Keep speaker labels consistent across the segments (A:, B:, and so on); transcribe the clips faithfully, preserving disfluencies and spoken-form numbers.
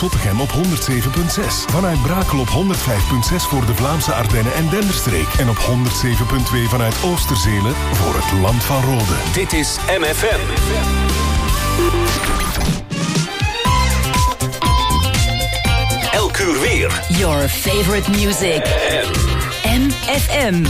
A: Zottegem op honderd zeven komma zes. Vanuit Brakel op honderd vijf komma zes voor de Vlaamse Ardennen en Denderstreek. En op honderd zeven komma twee vanuit Oosterzelen voor het Land van Rode.
B: Dit is M F M. Elk uur weer.
C: Your favorite music. M F M.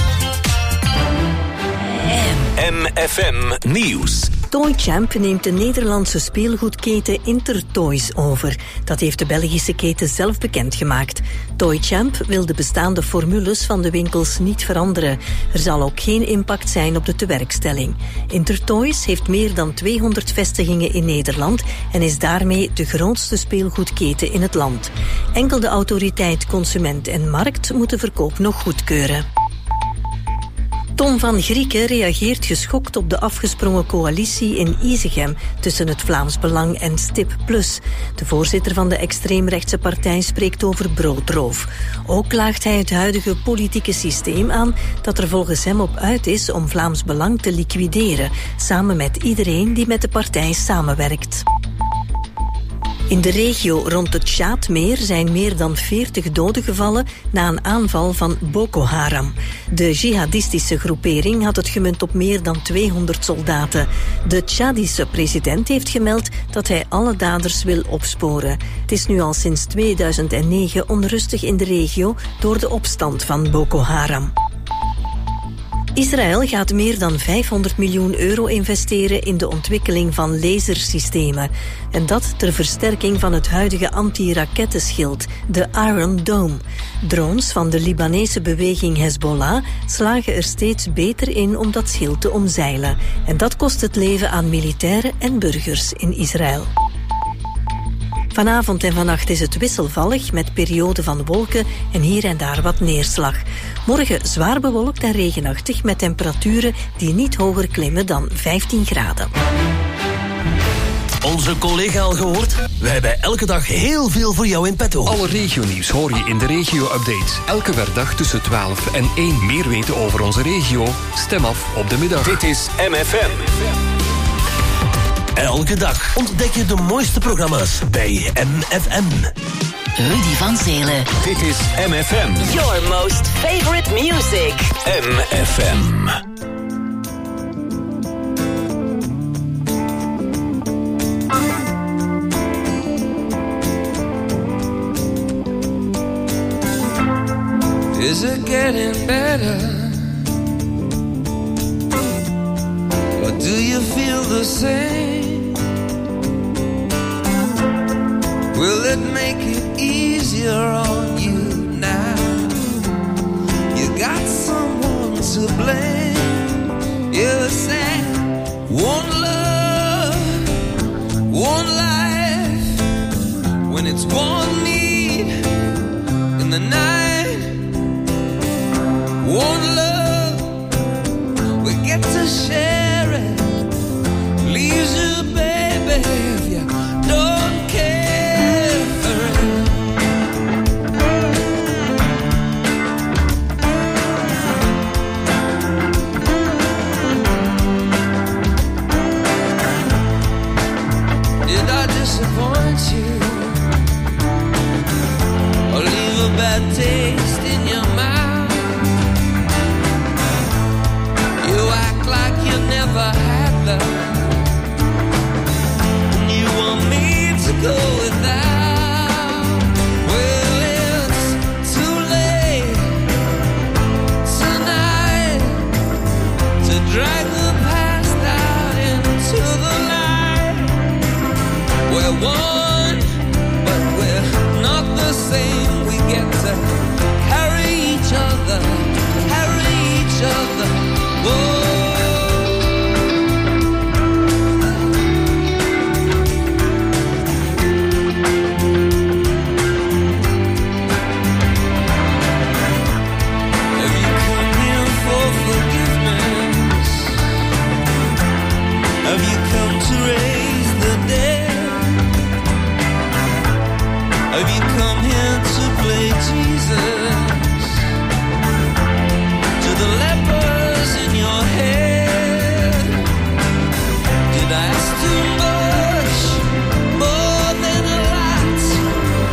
B: M F M Nieuws.
D: Toychamp neemt de Nederlandse speelgoedketen Intertoys over. Dat heeft de Belgische keten zelf bekendgemaakt. Toychamp wil de bestaande formules van de winkels niet veranderen. Er zal ook geen impact zijn op de tewerkstelling. Intertoys heeft meer dan tweehonderd vestigingen in Nederland en is daarmee de grootste speelgoedketen in het land. Enkel de autoriteit Consument en Markt moet de verkoop nog goedkeuren. Tom van Grieken reageert geschokt op de afgesprongen coalitie in Isegem tussen het Vlaams Belang en Stip Plus. De voorzitter van de extreemrechtse partij spreekt over broodroof. Ook klaagt hij het huidige politieke systeem aan dat er volgens hem op uit is om Vlaams Belang te liquideren, samen met iedereen die met de partij samenwerkt. In de regio rond het Tjaadmeer zijn meer dan veertig doden gevallen na een aanval van Boko Haram. De jihadistische groepering had het gemunt op meer dan tweehonderd soldaten. De Tjadische president heeft gemeld dat hij alle daders wil opsporen. Het is nu al sinds tweeduizend negen onrustig in de regio door de opstand van Boko Haram. Israël gaat meer dan vijfhonderd miljoen euro investeren in de ontwikkeling van lasersystemen. En dat ter versterking van het huidige anti-rakettenschild, de Iron Dome. Drones van de Libanese beweging Hezbollah slagen er steeds beter in om dat schild te omzeilen. En dat kost het leven aan militairen en burgers in Israël. Vanavond en vannacht is het wisselvallig met perioden van wolken en hier en daar wat neerslag. Morgen zwaar bewolkt en regenachtig met temperaturen die niet hoger klimmen dan vijftien graden.
E: Onze collega al gehoord? Wij hebben elke dag heel veel voor jou in petto.
F: Alle regionieuws hoor je in de regio-updates. Elke werkdag tussen twaalf en één. Meer weten over onze regio? Stem af op de middag.
B: Dit is M F M.
E: Elke dag ontdek je de mooiste programma's bij M F M.
C: Rudy van Zelen.
B: Dit is M F M.
C: Your most favorite music.
B: M F M.
G: Is it getting better? Or do you feel the same? Will it make it easier on you now? You got someone to blame. You say one love, one life. When it's one need in the night, one love, we get to share it. Leaves you, baby, if you don't care for it. Did I disappoint you? Or leave a bad taste in your mouth? You act like you never had love. Go without. Well, it's too late tonight to drag the past out into the light. We're one, but we're not the same. We get to carry each other, carry each other. Whoa. Have you come here to play Jesus? To the lepers in your head? Did I ask too much? More than a lot?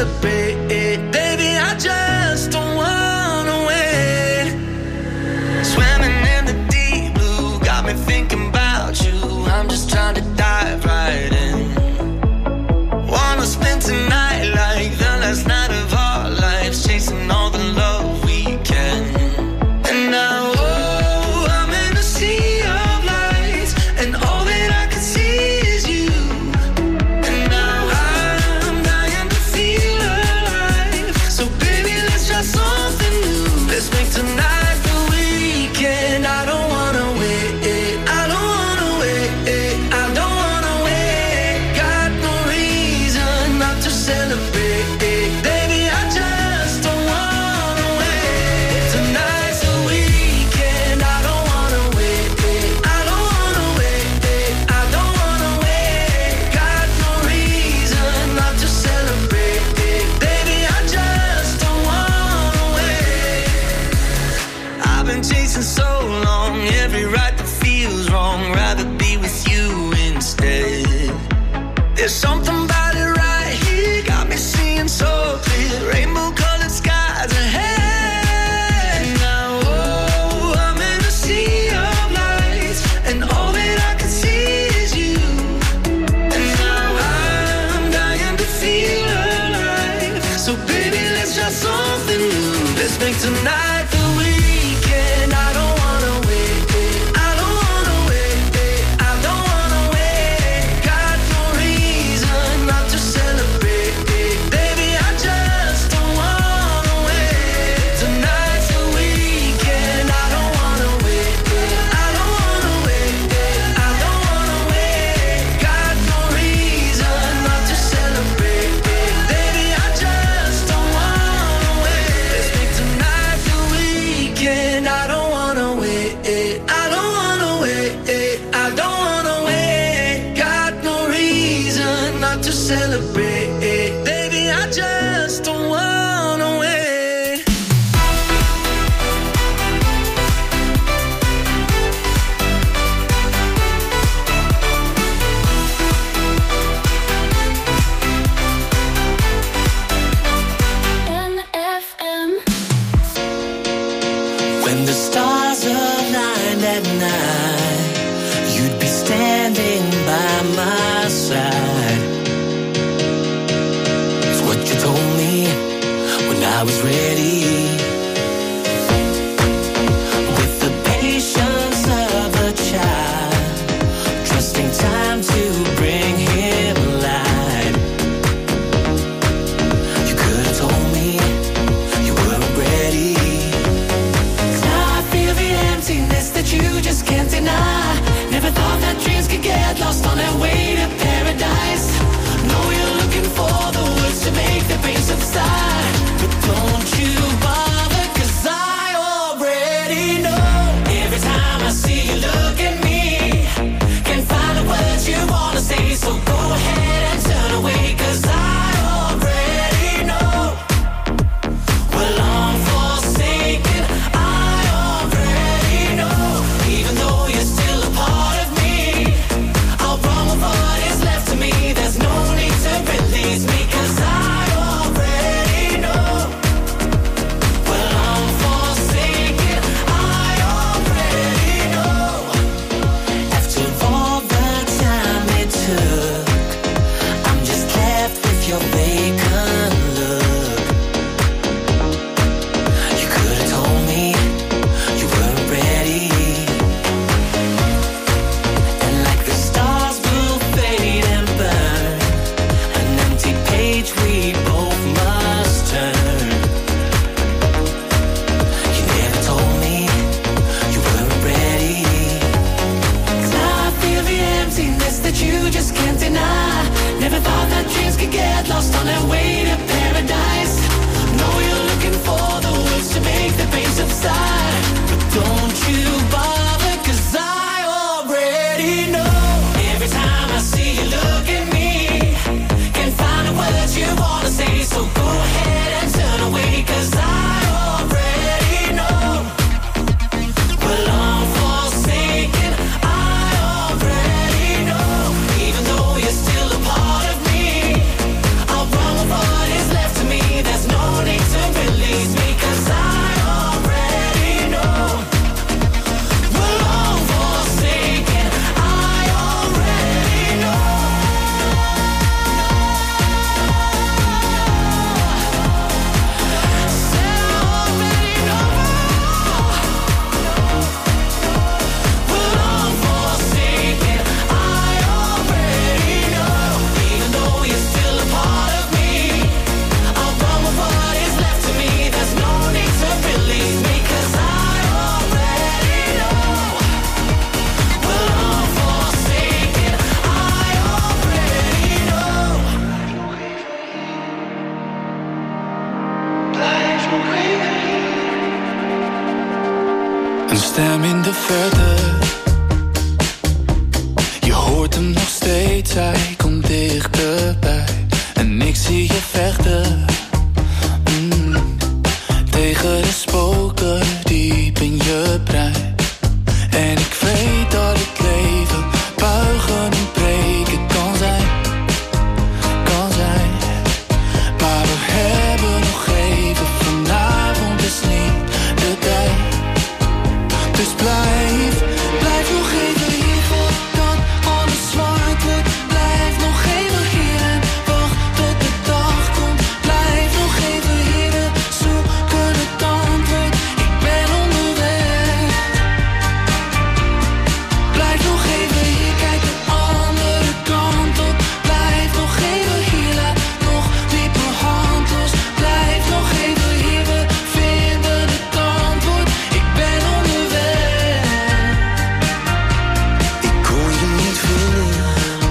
G: celebrate. Baby, I just don't wanna wait. Swimming in the deep blue, got me thinking about you. I'm just trying to dive right in. Wanna spend tonight like the last night of our lives, chasing all the love we can. And now, oh, I'm in a sea of lights, and all that I can see is you. And now I'm dying to feel alive. So baby, let's try something new. Let's make tonight the weekend. I don't wanna wait. I don't wanna wait. I don't wanna wait. Got no reason not to celebrate. Baby, I just don't wanna wait. Tonight's the weekend. I don't wanna wait. I don't wanna wait. I don't wanna wait. Got no reason not to celebrate. Baby, I just don't wanna wait. I've been chasing so long, every right that feels wrong. Rather be with you instead. There's something about it right here, got me seeing so clear. Rainbow colored skies ahead. Now, oh, I'm in a sea of lights, and all that I can see is you. And now I'm dying to feel alive. So baby, let's try something new. Let's make tonight the weekend. I don't wanna wait. I don't wanna wait. I don't wanna wait. Got no reason not to celebrate. Baby, I just don't wanna wait. Tonight's the weekend. I don't wanna wait. I don't wanna wait. I don't wanna wait. Got no reason not to celebrate. Baby, I just don't wanna wait. Let's make tonight the weekend. I don't wanna wait. I don't wanna wait. I don't wanna wait. Got no reason not to celebrate. Baby, I just don't wanna wait.
H: When the stars aligned at night, you'd be standing by my side. It's what you told me when I was ready. With the patience of a child, trusting time to bring him light. You could have told me you weren't ready. Now I feel the emptiness that you just can't deny. Never thought that dreams could get lost on their way to paradise. Know you're looking for the words to make the pain subside, but don't you bother.
I: Een stem in de verte, je hoort hem nog steeds, hij komt dichterbij. En ik zie je vechten, mm, tegen de spoken diep in je brein. En ik weet dat het leven buigen en breken kan zijn, kan zijn. Maar we hebben nog even, vanavond is niet de tijd. Dus blijf, blijf nog even hier voordat alles zwart wordt. Blijf nog even hier en wacht tot de dag komt. Blijf nog even hier, we zoeken het antwoord. Ik ben onderweg. Blijf nog even hier, kijk de andere kant op. Blijf nog even hier, laat nog niet mijn hand los. Blijf nog even hier, we vinden het antwoord. Ik ben onderweg.
J: Ik kon je niet vinden,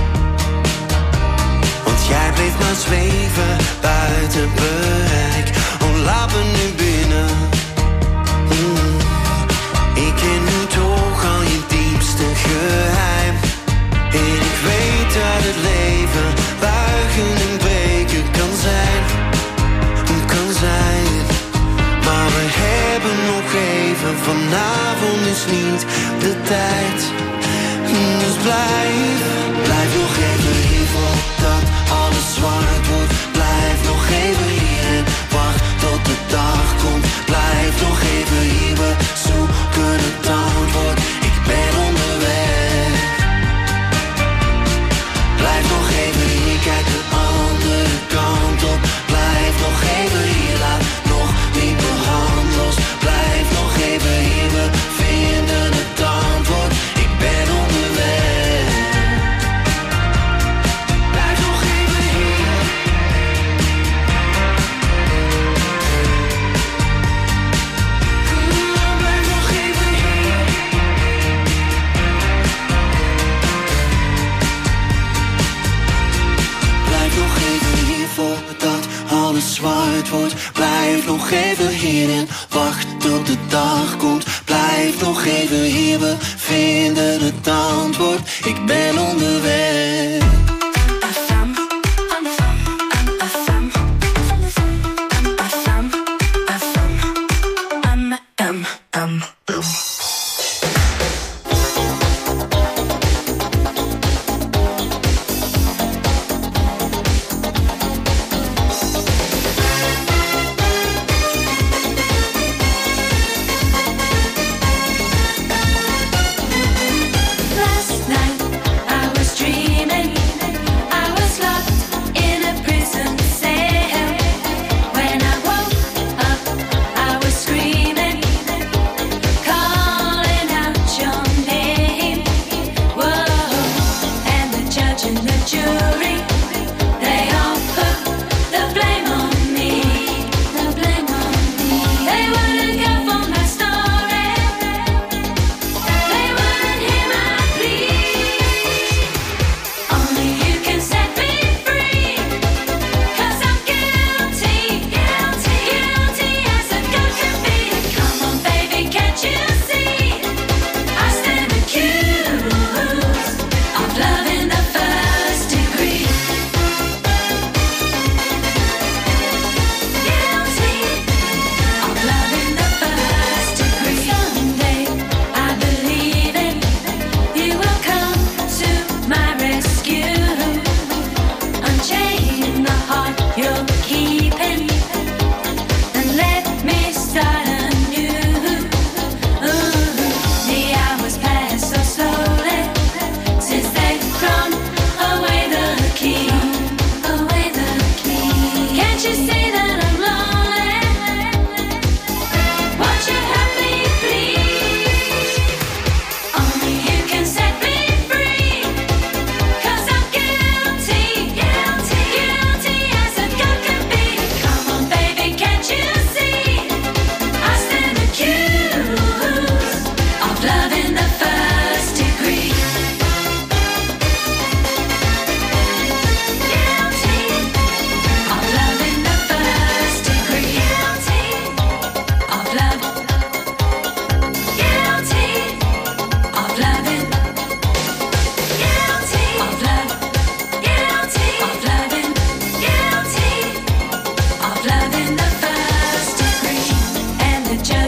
J: want jij bleef maar zweven buiten bereik. Oh, laat me nu binnen. Mm. Ik ken nu toch al je diepste geheim. En ik weet dat het leven buigen en breken kan zijn, kan zijn. Maar we hebben nog even, vanavond is niet de tijd. Dus blijf, blijf nog even hier voordat alles zwart wordt. Blijf nog even hier en wacht tot de dag komt. Blijf nog even hier, we zoeken het antwoord. Ik ben onderweg. Blijf nog even hier, kijk de andere kant op. Blijf nog even hier, laat nog niet mijn hand los. Blijf nog even hier, we vinden het antwoord. Ik ben onderweg. Blijf nog even hier. Blijf nog even hier. Blijf nog even hier voordat alles zwart wordt. Blijf nog even hier en wacht tot de dag komt. Blijf nog even hier, we vinden het antwoord. Ik ben onderweg.
H: Last night I was dreaming.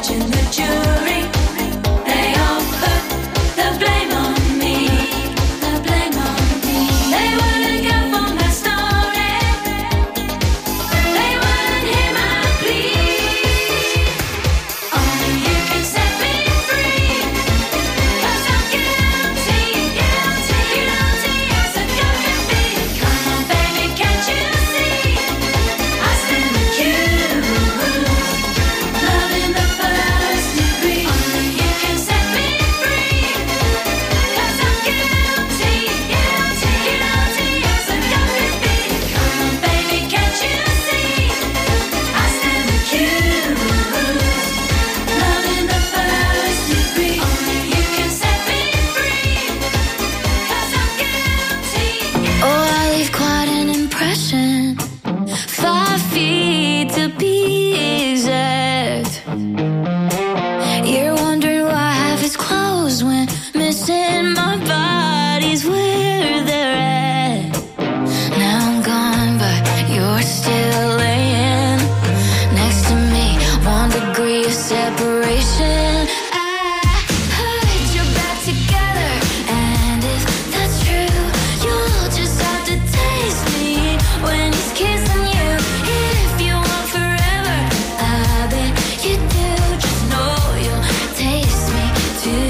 H: imagine the jury. They all put the blame on me. The blame on me. They wouldn't go for my story. They wouldn't hear my plea. Only you can set me free. 'Cause I'm guilty, guilty, guilty as a girl can be. Come on, baby, can't you see? I stand accused, love in the first degree. Only you can set me free. 'Cause I'm guilty, guilty, guilty as a girl can be. Come on, baby, can't you see? I stand accused, love in the first degree. Only you can set me free. 'Cause I'm guilty.
K: Oh, I leave quite an impression. Five feet to be exact. You're wondering why half is closed when missing my body's where they're at. Now I'm gone, but you're still laying next to me. One degree of separation. I heard you're back together, and if that's true, you'll just have to taste me when he's kissing you. If you want forever, I bet you do. Just know you'll taste me too.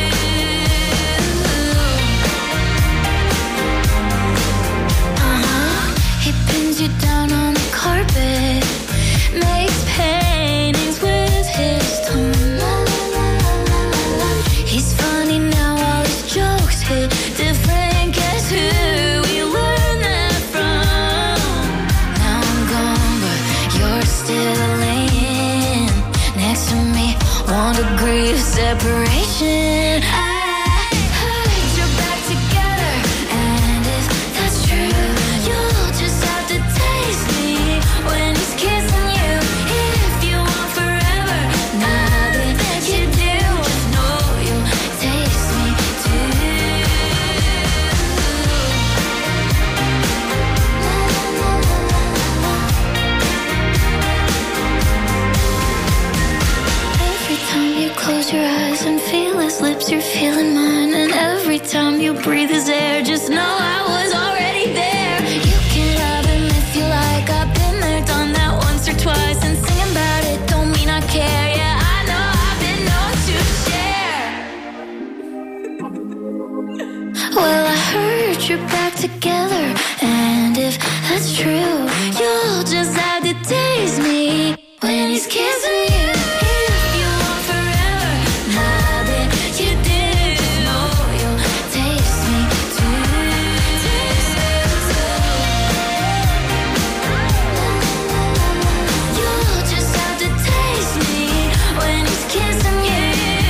K: Uh-huh. He pins you down on the carpet, makes paintings with his tongue. He's funny now, all his jokes hit different. Guess who we learned that from? Now I'm gone, but you're still laying next to me. One degree of separation. I heard you're back together, and if that's true, you'll just have to taste me when he's kissing you. If you want forever, now that you do, just know you'll taste me too. Every time you close your eyes and feel his lips, you're feeling mine. And every time you breathe his air, just know I was already there. You can love him if you like. I've been there, done that once or twice. And singing about it don't mean I care. Yeah, I know I've been known to share. Well, I heard you're back together, and if that's true, you'll just have to taste me when he's kissing you. If you want forever, now that you do, know you'll taste me too. You'll just have to taste me when he's kissing you.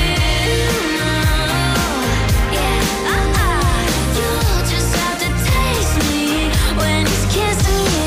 K: Yeah, uh-uh. You'll just have to taste me when he's kissing you.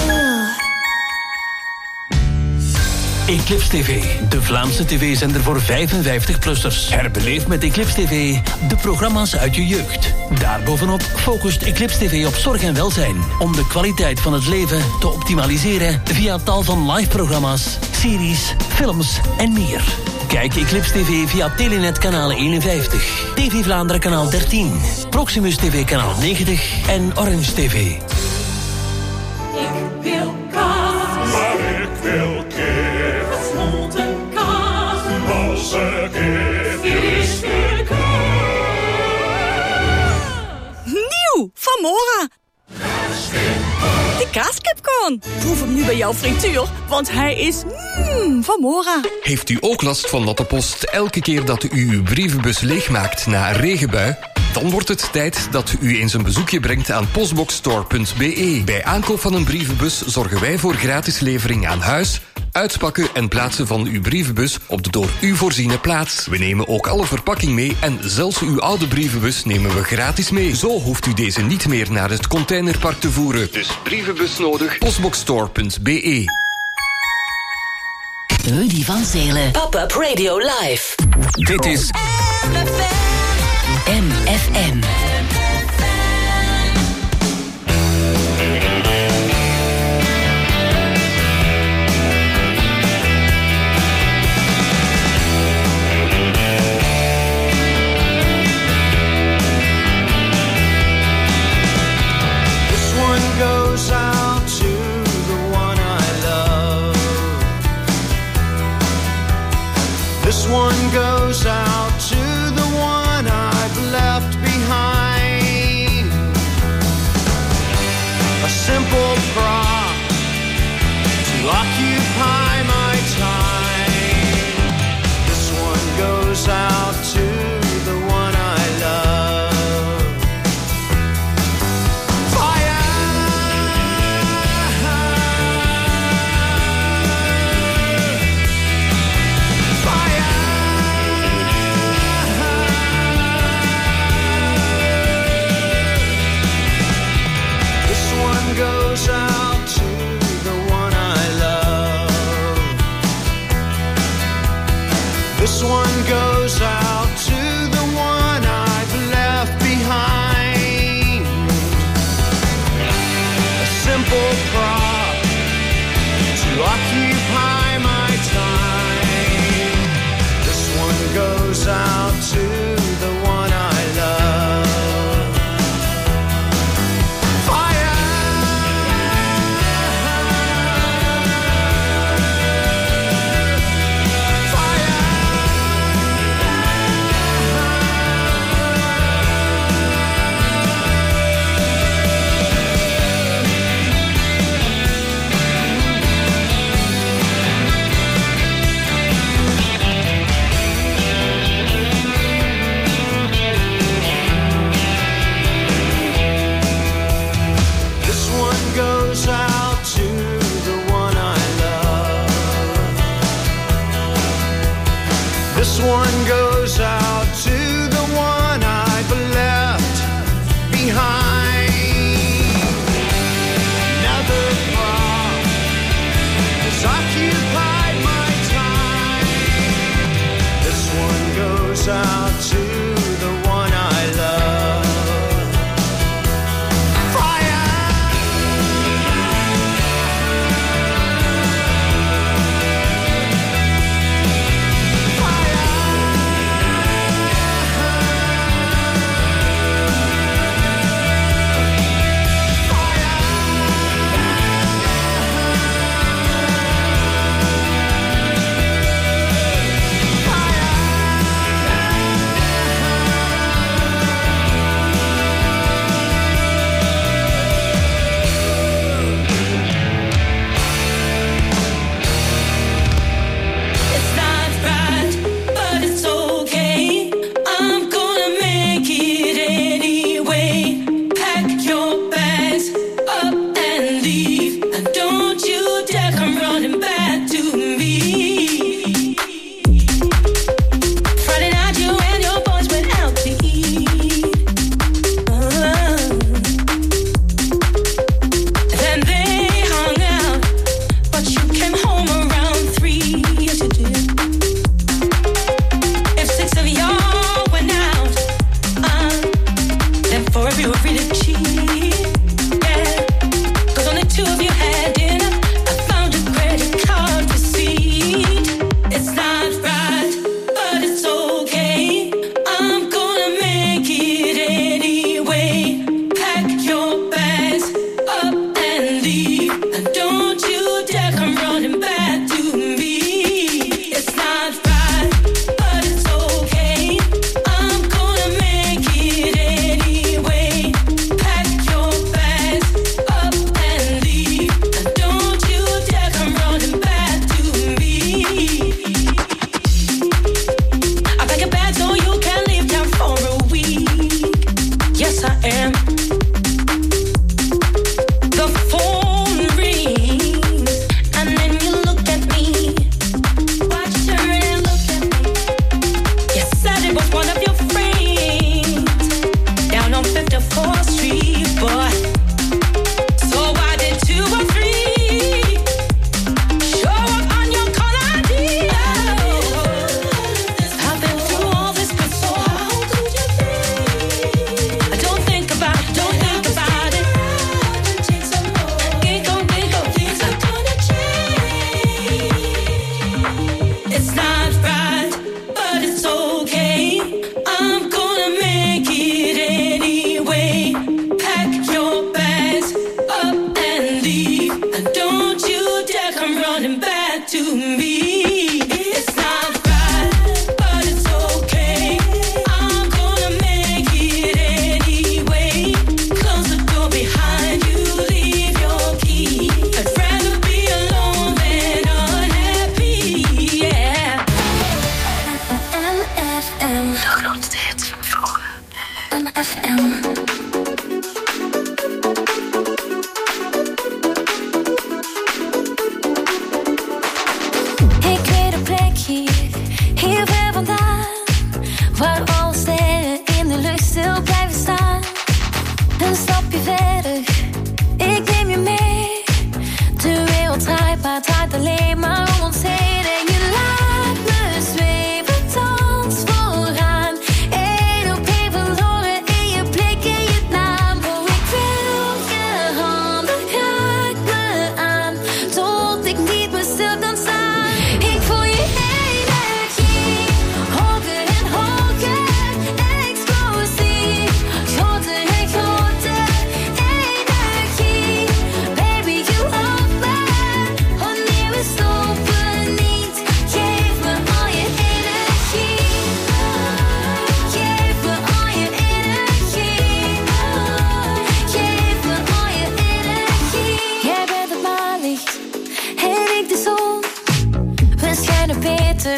E: Eclipse T V, de Vlaamse tv-zender voor vijfenvijftig-plussers. Herbeleef met Eclipse T V de programma's uit je jeugd. Daarbovenop focust Eclipse T V op zorg en welzijn, om de kwaliteit van het leven te optimaliseren via tal van live-programma's, series, films en meer. Kijk Eclipse T V via Telenet kanaal eenenvijftig, T V Vlaanderen kanaal dertien, Proximus T V kanaal negentig en Orange T V.
H: Ik wil kaas,
A: Maar ik wil kip,
H: gesmolten kaas,
A: losse kip.
H: visgekaas.
L: Nieuw van Mora. De kaaskipcorn. Proef hem nu bij jouw frituur, want hij is mm, van Mora.
F: Heeft u ook last van natte post elke keer dat u uw brievenbus leegmaakt na een regenbui? Dan wordt het tijd dat u eens een bezoekje brengt aan postboxstore punt b e. Bij aankoop van een brievenbus zorgen wij voor gratis levering aan huis, uitpakken en plaatsen van uw brievenbus op de door u voorziene plaats. We nemen ook alle verpakking mee en zelfs uw oude brievenbus nemen we gratis mee. Zo hoeft u deze niet meer naar het containerpark te voeren. Dus brievenbus nodig, postboxstore punt b e.
C: Rudy van Zelen. Pop-up Radio Live.
B: Dit is
C: M F M.
J: This one goes out to the one I've left behind. A simple prop to occupy my time. This one goes out to the one I love. Fire! Fire! This one goes out to the one I love. This one goes out to the one I've left behind. A simple prop to occupy my time. This one goes out to the one I love. Fire! This one goes out to the one I love. This one goes out to the one I've left behind. Another prop has occupied my time. This one goes out to the one I love. Fire! Fire!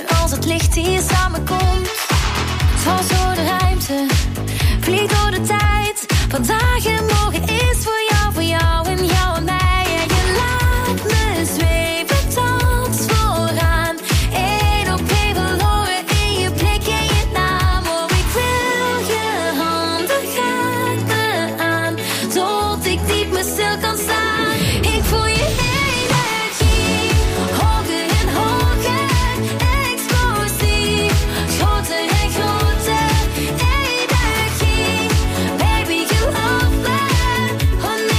K: En als het licht hier samenkomt, dwars door de ruimte, vliegt door de tijd. Vandaag en morgen is voor jou, voor jou en jou en mij. En je laat me zweven tot vooraan. Eén op één verloren in je blik en je naam. Oh, ik wil je handen, raak me aan, tot ik diep me stil kan staan. Ik voel je energie, hoger en hoger, explosief, groter en groter, energie. Baby, you love me, oh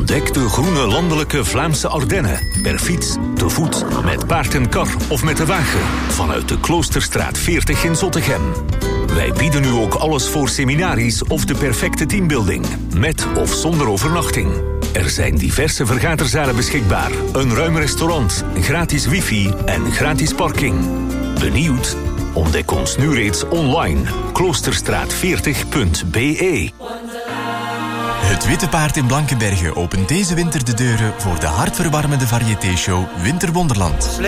B: Ontdek de groene landelijke Vlaamse Ardennen. Per fiets, te voet, met paard en kar of met de wagen. Vanuit de Kloosterstraat veertig in Zottegem. Wij bieden u ook alles voor seminaries of de perfecte teambuilding. Met of zonder overnachting. Er zijn diverse vergaderzalen beschikbaar. Een ruim restaurant, gratis wifi en gratis parking. Benieuwd? Ontdek ons nu reeds online. kloosterstraat veertig punt b e.
M: Het Witte Paard in Blankenberge opent deze winter de deuren voor de hartverwarmende variété-show Winterwonderland.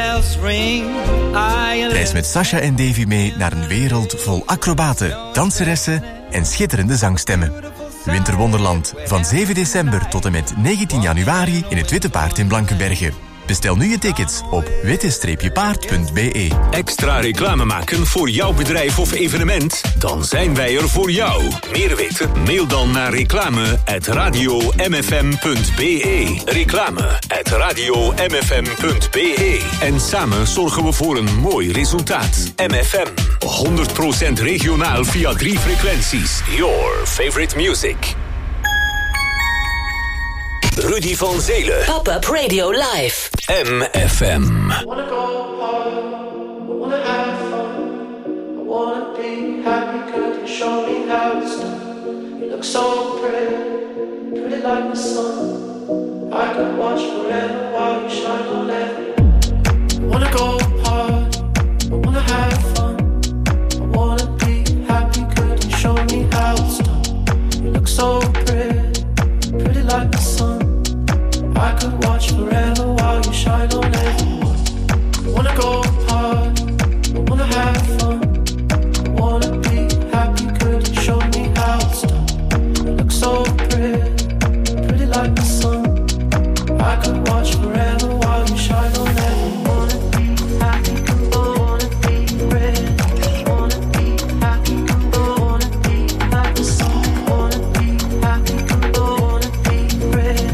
M: Reis met Sasha en Davy mee naar een wereld vol acrobaten, danseressen en schitterende zangstemmen. Winterwonderland, van zeven december tot en met negentien januari in het Witte Paard in Blankenberge. Bestel nu je tickets op witte paard punt b e.
B: Extra reclame maken voor jouw bedrijf of evenement? Dan zijn wij er voor jou. Meer weten? Mail dan naar reclame at radio m f m punt b e. Reclame at radio m f m punt b e. En samen zorgen we voor een mooi resultaat. M F M, honderd procent regionaal via drie frequenties. Your favorite music. Rudy van Zelen.
C: Pop-up Radio Live.
B: M F M.
N: I wanna go hard, I wanna have fun, I wanna be happy, could you show me how it's done? You look so pretty, pretty like the sun. I could watch forever while you shine on everyone. I wanna go hard, I wanna have fun, I wanna be happy, could you show me how it's done? You look so pretty, pretty like the sun. I could watch forever while you shine on everyone. I wanna go hard, I wanna have fun, I wanna be happy, could you show me how it's done? You look so pretty, pretty like the sun. I could watch forever while you shine on everyone. Wanna be happy, wanna be pretty, wanna be happy, wanna be like the sun. Wanna be happy, wanna be pretty.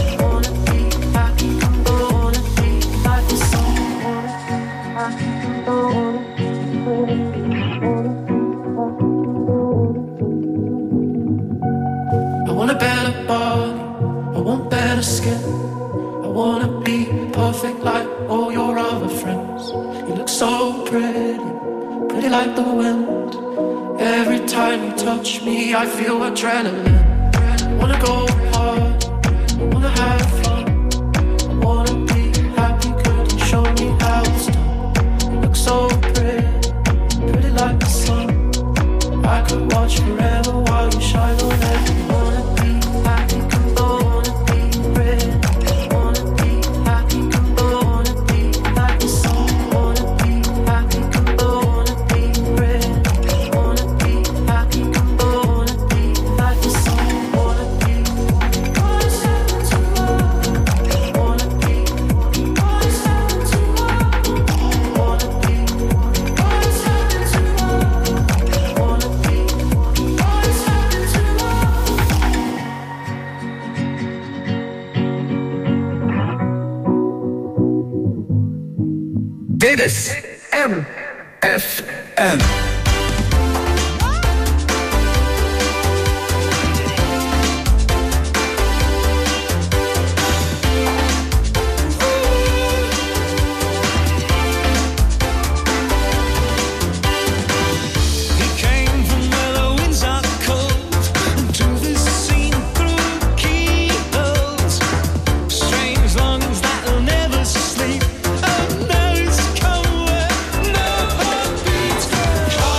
N: I want a better body, I want better skin. I wanna be perfect like all your other friends. You look so pretty, pretty like the wind. Every time you touch me, I feel adrenaline. I wanna go hard, I wanna have fun, I wanna be happy, could you show me how it's done? You look so pretty, pretty like the sun. I could watch forever while you shine on everyone. Wanna be happy, wanna be pretty, wanna be happy, wanna be like the sun. Wanna be happy, wanna be pretty, wanna be happy, wanna be like the sun. Wanna be, wanna seven to one. Wanna be, wanna seven to one. Wanna be, wanna seven to one. Wanna be, wanna seven to one.
O: Dit is M F M.
N: Sleep. Oh, now it's come where no heartbeats.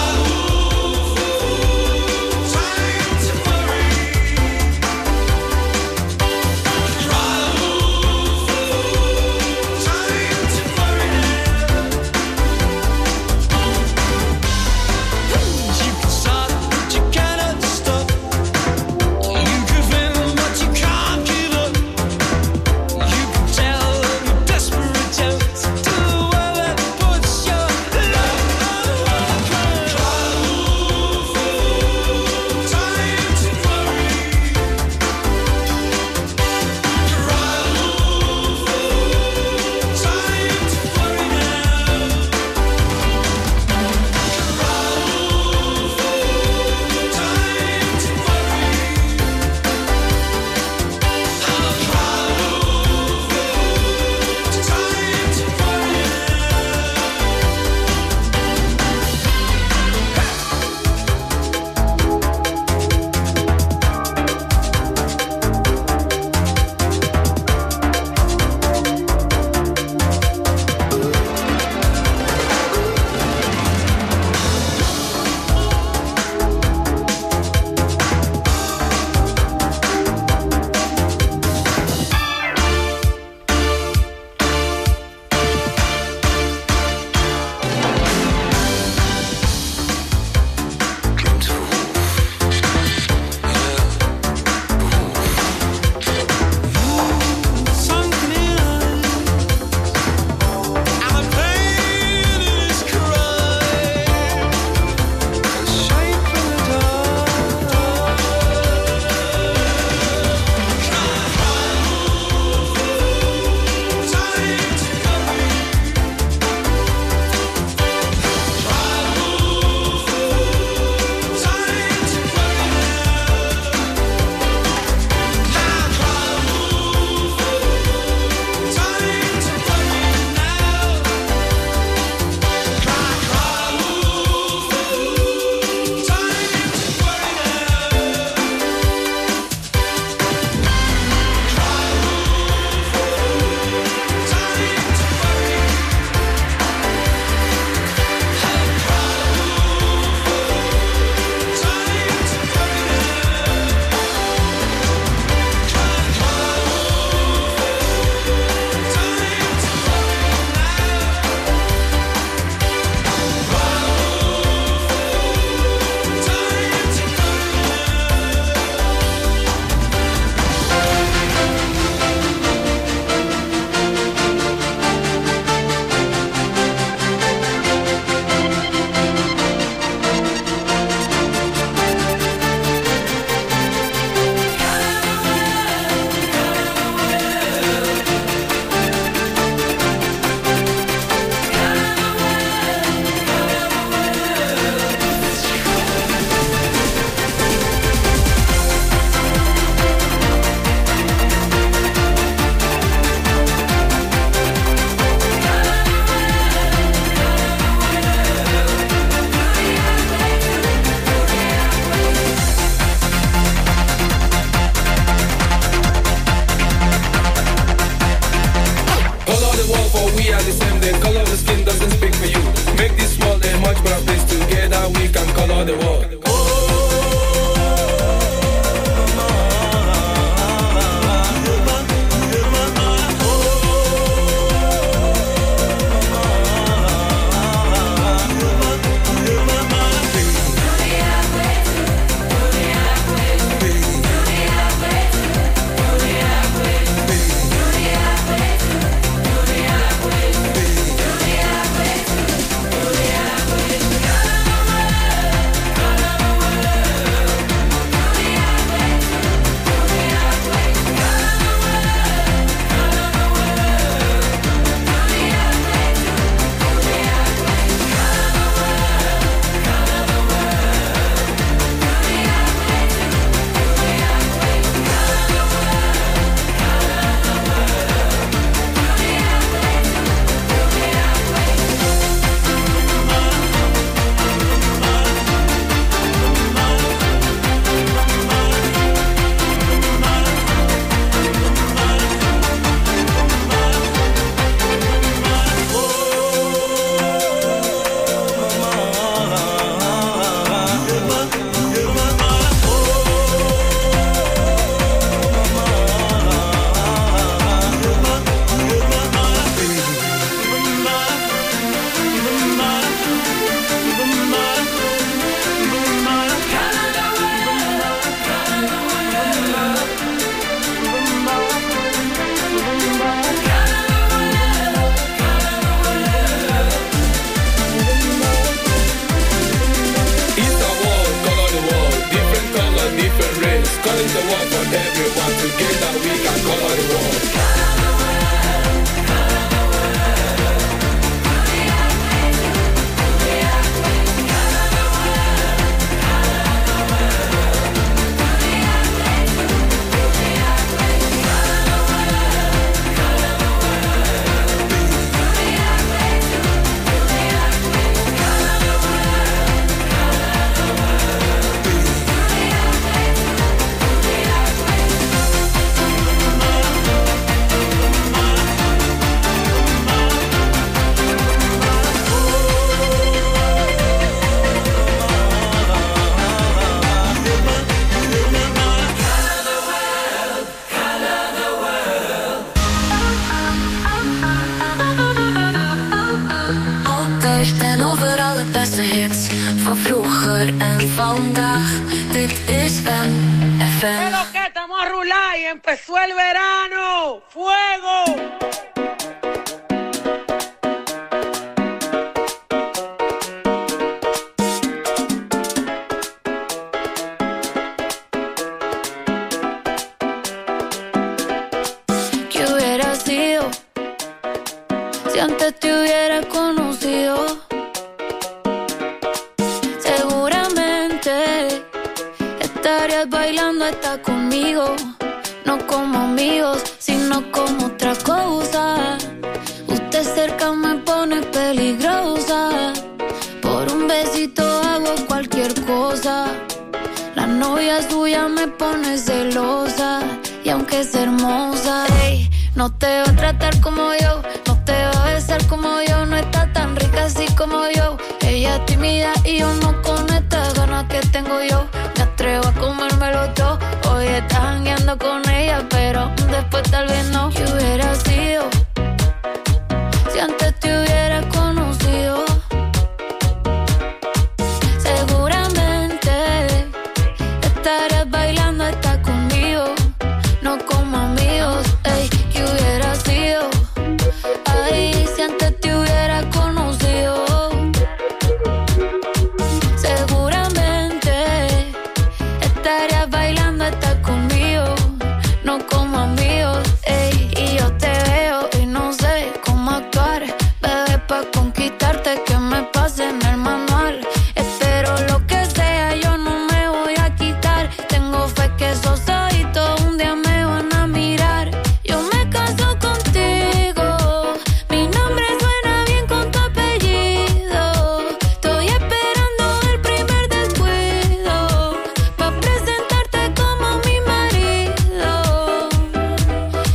P: conquer the world.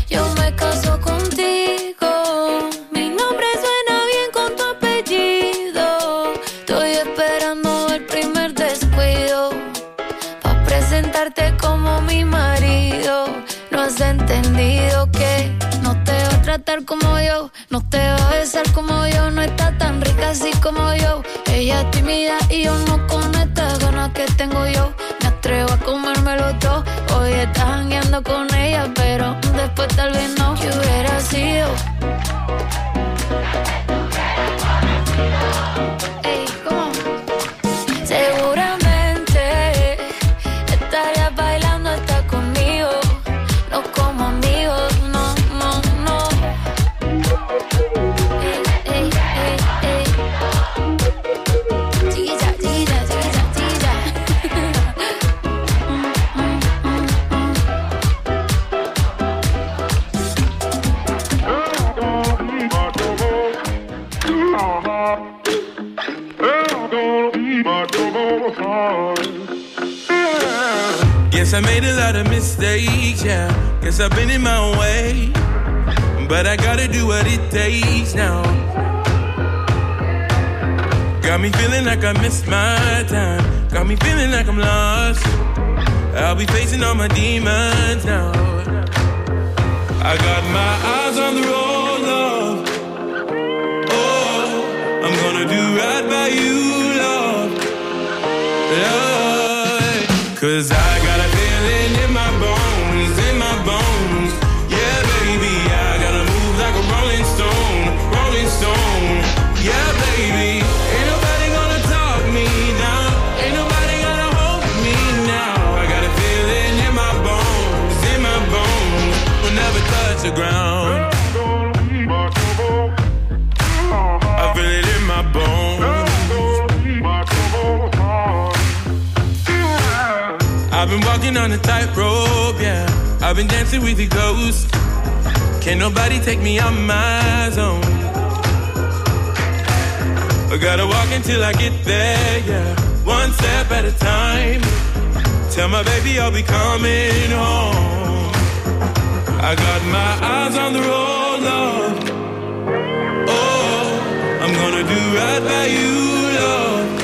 K: Me caso contigo, mi nombre suena bien con tu apellido. entendido que no te va a tratar como yo, no te va a besar como yo, no está tan rica así como yo. Ella es tímida y yo no con estas ganas que tengo yo. Me atrevo a comérmelo todo. Hoy estás jangueando con ella, pero después tal vez no. ¿Qué hubiera sido? Ey, ¿cómo? Seguramente estarías bailando hasta conmigo, no como amigos, no, no, no. Ey, ey, ey, ey. Chiquilla, chiquilla, chiquilla, chiquilla.
P: Guess I made a lot of mistakes, yeah. Guess I've been in my way, but I gotta do what it takes now. Got me feeling like I missed my time. Got me feeling like I'm lost. I'll be facing all my demons now. I got my eyes on the road, love. Oh, I'm gonna do right by you, love. Love. Cause I got a feeling in my bones, in my bones. Yeah, baby, I gotta move like a rolling stone, rolling stone. Yeah, baby, ain't nobody gonna talk me down. Ain't nobody gonna hold me now. I got a feeling in my bones, in my bones. We'll never touch the ground. I feel it in my bones. I've been walking on a tightrope, yeah. I've been dancing with the ghosts. Can't nobody take me out my zone. I gotta walk until I get there, yeah. One step at a time. Tell my baby I'll be coming home. I got my eyes on the road, love. Oh, I'm gonna do right by you, love.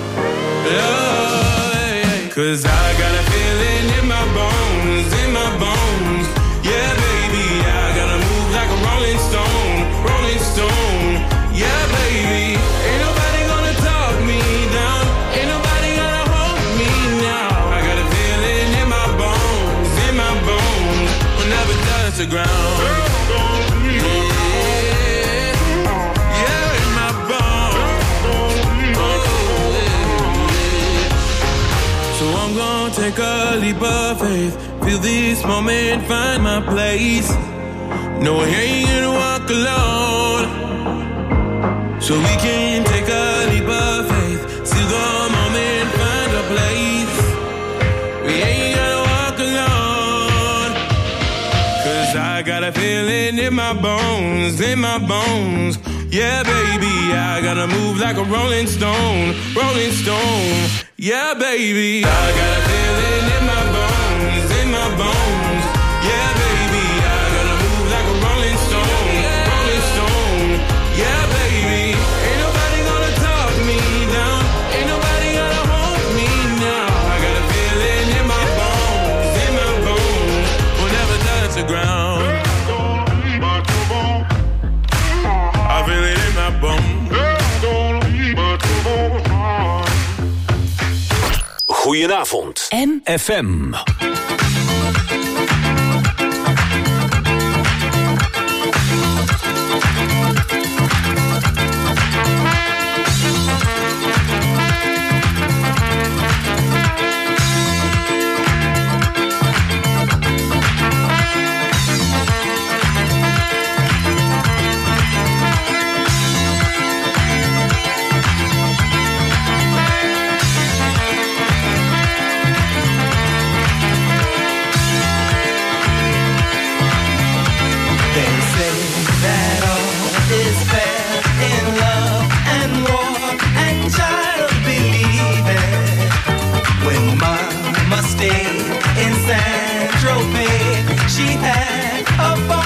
P: Love, yeah. Cause I got a feeling in my bones, in my bones. Yeah, baby, I gotta move like a rolling stone, rolling stone. Yeah, baby, ain't nobody gonna talk me down. Ain't nobody gonna hold me now. I got a feeling in my bones, in my bones. We'll never touch the ground. Take a leap of faith, feel this moment, find my place. No, I ain't gonna walk alone. So we can take a leap of faith, see the moment, find a place. We ain't gonna walk alone. Cause I got a feeling in my bones, in my bones. Yeah, baby, I gotta move like a rolling stone, rolling stone. Yeah, baby, I got a feeling in my bones, in my bones. Yeah, baby, I gotta move like a rolling stone, rolling stone. Yeah, baby, ain't nobody gonna talk me down. Ain't nobody gonna hold me now. I got a feeling in my bones, in my bones. We'll never touch the ground. I feel it in my bones.
B: Goedenavond. M F M.
H: In Saint Tropez, she had a